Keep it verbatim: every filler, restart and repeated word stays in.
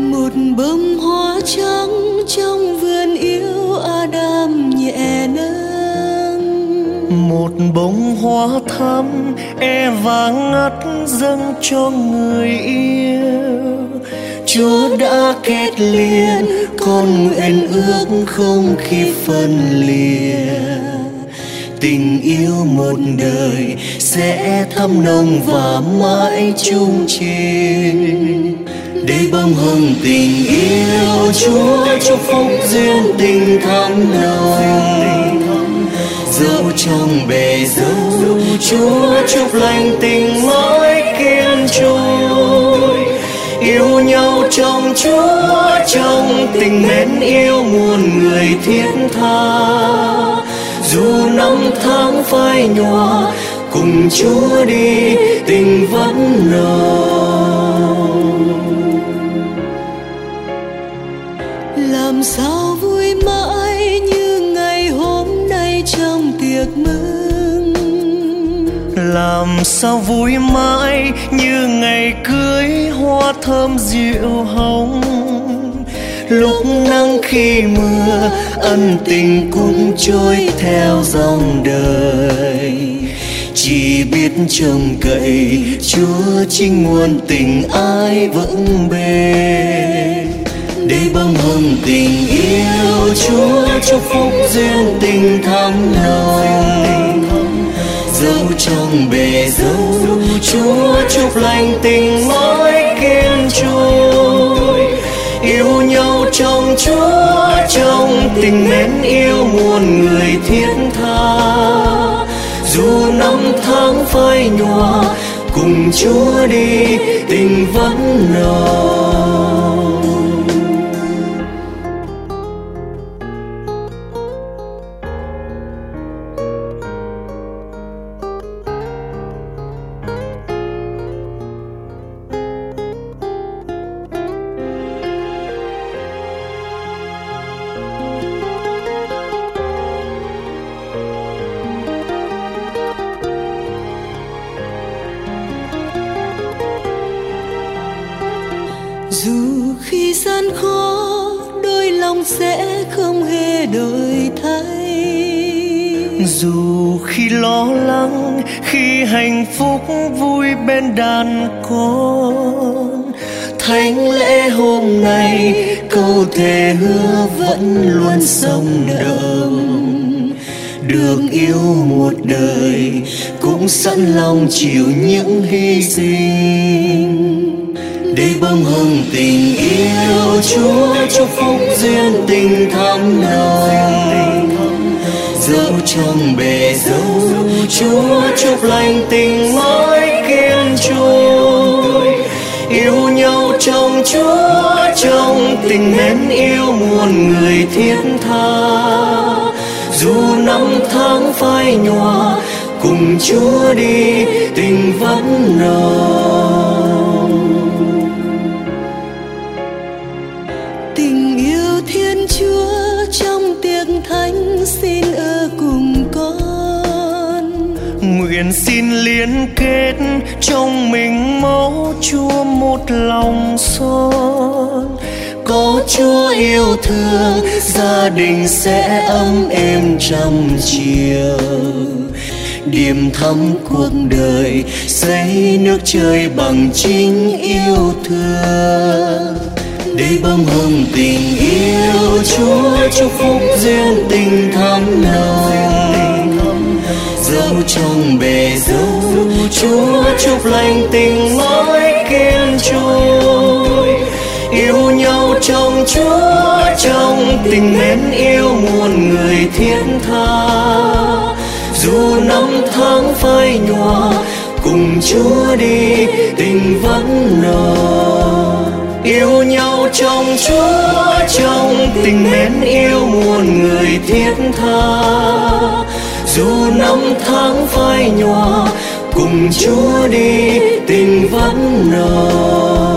Một bông hoa trắng trong vườn yêu Adam nhẹ nâng, một bông hoa thắm Eva ngắt dâng cho người yêu. Chúa đã kết liền con nguyện ước không khi phân lìa, tình yêu một đời sẽ thắm nồng và mãi chung trên. Để bông hồng tình yêu Chúa chúc phúc duyên tình thắm nồng, dẫu trong bể dâu Chúa chúc lành tình mãi kiên trôi. Yêu nhau trong Chúa trong tình mến yêu muôn người thiết tha, dù năm tháng phai nhòa cùng Chúa đi tình vẫn nồng. Làm sao vui mãi như ngày hôm nay trong tiệc mừng, làm sao vui mãi như ngày cưới hoa thơm dịu hồng. Lúc nắng khi mưa ân tình cũng trôi theo dòng đời, chỉ biết trông cậy Chúa chính nguồn tình ai vững bền. Để bông hồng tình yêu Chúa chúc phúc duyên tình thắm nồng, dẫu trong bể dâu Chúa chúc lành tình mãi kiên trôi. Yêu nhau trong Chúa trong tình mến yêu muôn người thiết tha, dù năm tháng phai nhòa cùng Chúa đi tình vẫn nồng. Dù khi gian khó đôi lòng sẽ không hề đổi thay, dù khi lo lắng khi hạnh phúc vui bên đàn con. Thánh lễ hôm nay câu thề hứa vẫn luôn sống đậm, được yêu một đời cũng sẵn lòng chịu những hy sinh. Để bông hồng tình yêu Chúa chúc phúc duyên tình thắm nồng, dẫu trong bể dâu Chúa chúc lành tình mãi kiên trôi. Yêu nhau trong Chúa trong tình mến yêu muôn người thiết tha, dù năm tháng phai nhòa cùng Chúa đi tình vẫn nồng. Tình yêu Thiên Chúa trong tiệc thánh xin ở cùng con, nguyện xin liên kết trong mình máu Chúa một lòng son. Có Chúa yêu thương gia đình sẽ ấm êm trăm chiều, điểm thắm cuộc đời xây nước trời bằng chính yêu thương. Để bông hồng tình yêu Chúa chúc phúc duyên tình thắm nồng, dẫu trong bể dâu Chúa chúc lành tình mãi kiên trôi. Yêu nhau trong Chúa trong tình mến yêu muôn người thiết tha, dù năm tháng phai nhòa cùng Chúa đi tình vẫn nồng. Yêu nhau trong Chúa trong tình mến yêu muôn người thiết tha, dù năm tháng phai nhòa cùng Chúa đi tình vẫn nồng.